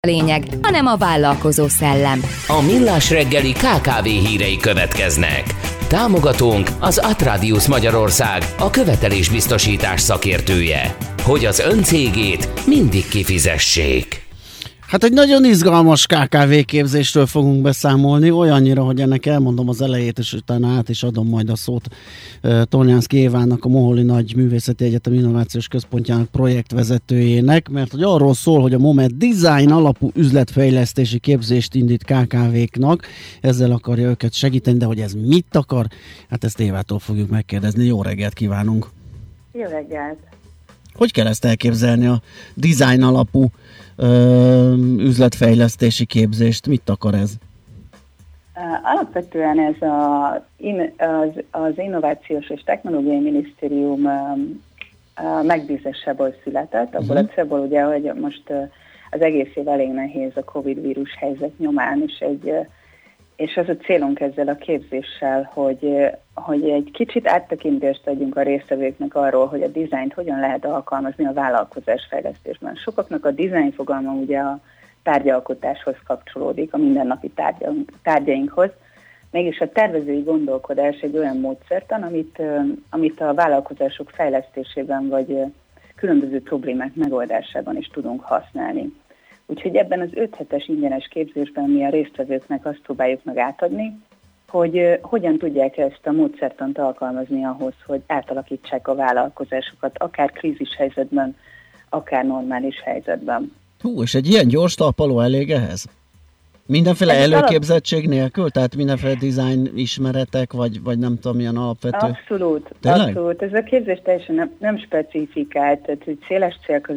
lényeg, hanem a vállalkozó szellem. A Millás reggeli KKV hírei következnek. Támogatónk az Atradius Magyarország, a követelésbiztosítás szakértője, hogy az ön cégét mindig kifizessék. Hát egy nagyon izgalmas KKV képzésről fogunk beszámolni, olyannyira, hogy ennek elmondom az elejét, és utána át is adom majd a szót Tornyánszky Évának, a Moholi Nagy Művészeti Egyetem Innovációs Központjának projektvezetőjének, mert hogy arról szól, hogy a Moment design alapú üzletfejlesztési képzést indít KKV-knak, ezzel akarja őket segíteni, de hogy ez mit akar, hát ezt Évától fogjuk megkérdezni. Jó reggelt kívánunk! Jó reggelt! Hogy kell ezt elképzelni, a design alapú üzletfejlesztési képzést? Mit akar ez? Alapvetően ez az Innovációs és Technológiai Minisztérium megbízásából született, abból a célból ugye, hogy most az egész év elég nehéz a Covid vírus helyzet nyomán, és az a célunk ezzel a képzéssel, hogy egy kicsit áttekintést adjunk a résztvevőknek arról, hogy a dizájnt hogyan lehet alkalmazni a vállalkozásfejlesztésben. Sokaknak a dizájn fogalma ugye a tárgyalkotáshoz kapcsolódik, a mindennapi tárgyainkhoz. Mégis a tervezői gondolkodás egy olyan módszertan, amit a vállalkozások fejlesztésében vagy különböző problémák megoldásában is tudunk használni. Úgyhogy ebben az 5 hetes ingyenes képzésben mi a résztvevőknek azt próbáljuk meg átadni, hogy hogyan tudják ezt a módszertant alkalmazni ahhoz, hogy átalakítsák a vállalkozásokat, akár krízis helyzetben, akár normális helyzetben. Hú, és egy ilyen gyors talpaló elég ehhez? Mindenféle előképzettség nélkül? Tehát mindenféle design ismeretek, vagy nem tudom, milyen alapvető? Abszolút, Tényleg? abszolút. Ez a képzés teljesen nem specifikált, tehát hogy széles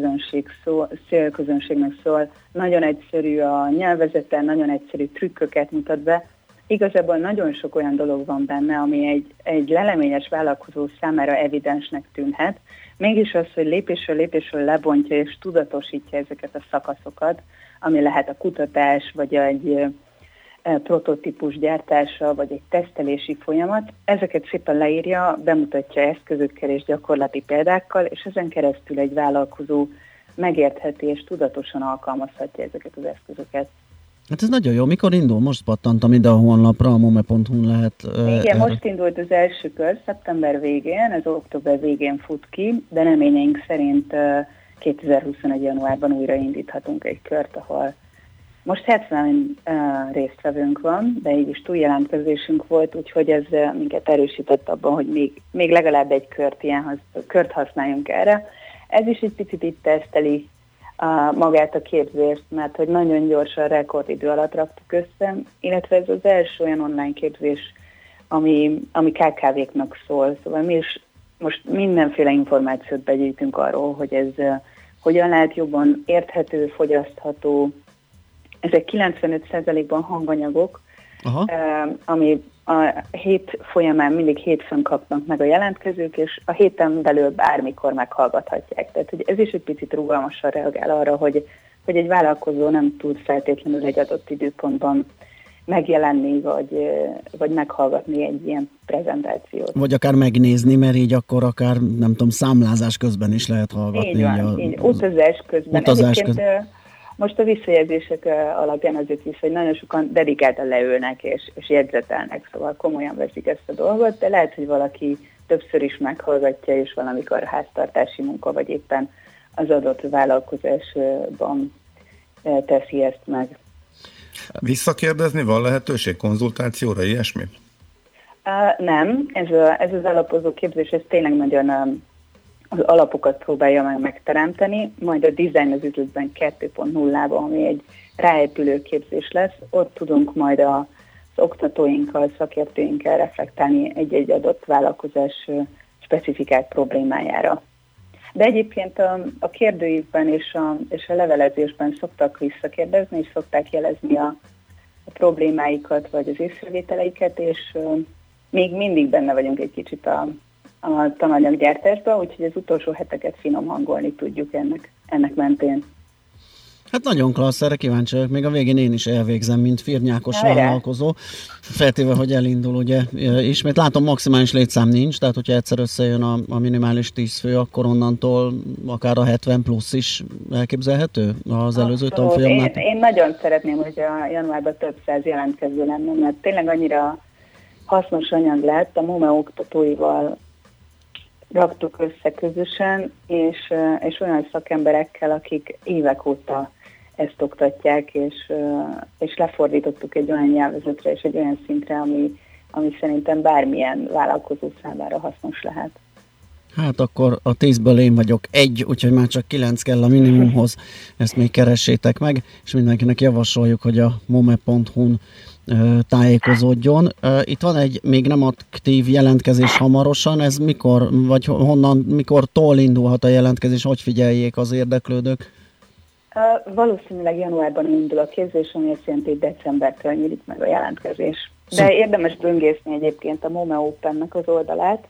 célközönségnek szól, nagyon egyszerű a nyelvezete, nagyon egyszerű trükköket mutat be. Igazából nagyon sok olyan dolog van benne, ami egy leleményes vállalkozó számára evidensnek tűnhet, mégis az, hogy lépésről lépésről lebontja és tudatosítja ezeket a szakaszokat, ami lehet a kutatás, vagy egy prototípus gyártása, vagy egy tesztelési folyamat, ezeket szépen leírja, bemutatja eszközökkel és gyakorlati példákkal, és ezen keresztül egy vállalkozó megértheti és tudatosan alkalmazhatja ezeket az eszközöket. Hát ez nagyon jó. Mikor indul? Most pattantam ide a honlapra, a mome.hu-n lehet... Igen, most indult az első kör, szeptember végén, ez október végén fut ki, de reményeink szerint 2021. januárban újra indíthatunk egy kört, ahol most 70 résztvevőnk van, de így is túljelentkezésünk volt, úgyhogy ez minket erősített abban, hogy még legalább egy kört használjunk erre. Ez is egy picit itt teszteli magát a képzést, mert hogy nagyon gyorsan, rekordidő alatt raktuk össze, illetve ez az első olyan online képzés, ami KKV-knak szól. Szóval mi is most mindenféle információt begyűjtünk arról, hogy ez hogyan lehet jobban érthető, fogyasztható. Ezek 95%-ban hanganyagok, ami a hét folyamán mindig hétfőn kapnak meg a jelentkezők, és a héten belül bármikor meghallgathatják. Tehát hogy ez is egy picit rugalmasan reagál arra, hogy egy vállalkozó nem tud feltétlenül egy adott időpontban megjelenni, vagy meghallgatni egy ilyen prezentációt. Vagy akár megnézni, mert így akkor akár, nem tudom, számlázás közben is lehet hallgatni. Így van, így utazás közben. Most a visszajelzések alapján azért visz, hogy nagyon sokan dedikáltan leülnek és jegyzetelnek, szóval komolyan veszik ezt a dolgot, de lehet, hogy valaki többször is meghallgatja, és valamikor háztartási munka, vagy éppen az adott vállalkozásban teszi ezt meg. Visszakérdezni, van lehetőség konzultációra, ilyesmi? Nem, ez az alapozó képzés, ez tényleg nagyon az alapokat próbálja meg megteremteni, majd a Design az üzletben 2.0-ban, ami egy ráépülő képzés lesz, ott tudunk majd az oktatóinkkal, szakértőinkkel reflektálni egy-egy adott vállalkozás specifikált problémájára. De egyébként a kérdőívben és a levelezésben szoktak visszakérdezni, és szokták jelezni a problémáikat, vagy az észrevételeiket, és még mindig benne vagyunk egy kicsit a tananyaggyártásban, úgyhogy az utolsó heteket finom hangolni tudjuk ennek mentén. Hát nagyon klassz, erre kíváncsi vagyok. Még a végén én is elvégzem, mint firnyákos vállalkozó. Feltéve, hogy elindul, ugye, ismét látom, maximális létszám nincs, tehát hogyha egyszer összejön a minimális 10 fő, akkor onnantól akár a 70 plusz is elképzelhető az előző tanfolyamnál. Én nagyon szeretném, hogy a januárban több száz jelentkező lenne, mert tényleg annyira hasznos anyag lett, a MOME oktatóival raktuk össze közösen, és olyan szakemberekkel, akik évek óta ezt oktatják, és lefordítottuk egy olyan nyelvezetre és egy olyan szintre, ami szerintem bármilyen vállalkozó számára hasznos lehet. Hát akkor a 10-ből én vagyok 1, úgyhogy már csak 9 kell a minimumhoz, ezt még keressétek meg, és mindenkinek javasoljuk, hogy a mome.hu-n tájékozódjon. Itt van egy még nem aktív jelentkezés hamarosan, ez mikor, vagy honnan, mikortól indulhat a jelentkezés, hogy figyeljék az érdeklődők? Valószínűleg januárban indul a képzés, ami azt jelenti, hogy decembertől nyílik meg a jelentkezés. De érdemes böngészni egyébként a MOME Open-nek az oldalát.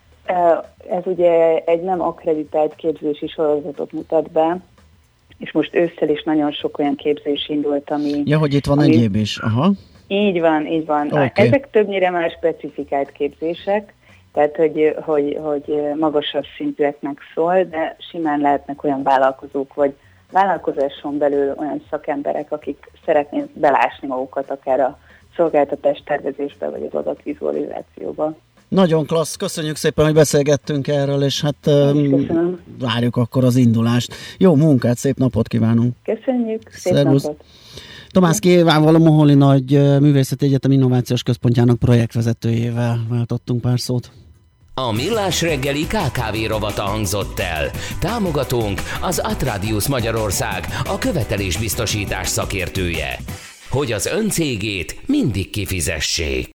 Ez ugye egy nem akkreditált képzési sorozatot mutat be, és most ősszel is nagyon sok olyan képzés indult, ami... Ja, hogy itt van egyéb is, aha. Így van. Okay. Ezek többnyire már specifikált képzések, tehát hogy magasabb szintűeknek szól, de simán lehetnek olyan vállalkozók, vagy vállalkozáson belül olyan szakemberek, akik szeretnék belásni magukat akár a szolgáltatás tervezésbe, vagy az adatvizualizációba. Nagyon klassz, köszönjük szépen, hogy beszélgettünk erről, és hát várjuk akkor az indulást. Jó munkát, szép napot kívánunk! Köszönjük, szép Szervusz. Napot! Tomaszki Évával, a Moholi Nagy Művészeti Egyetem Innovációs Központjának projektvezetőjével váltottunk pár szót. A Millás reggeli KKV rovata hangzott el. Támogatónk az Atradius Magyarország, a követelésbiztosítás szakértője. Hogy az ön cégét mindig kifizessék.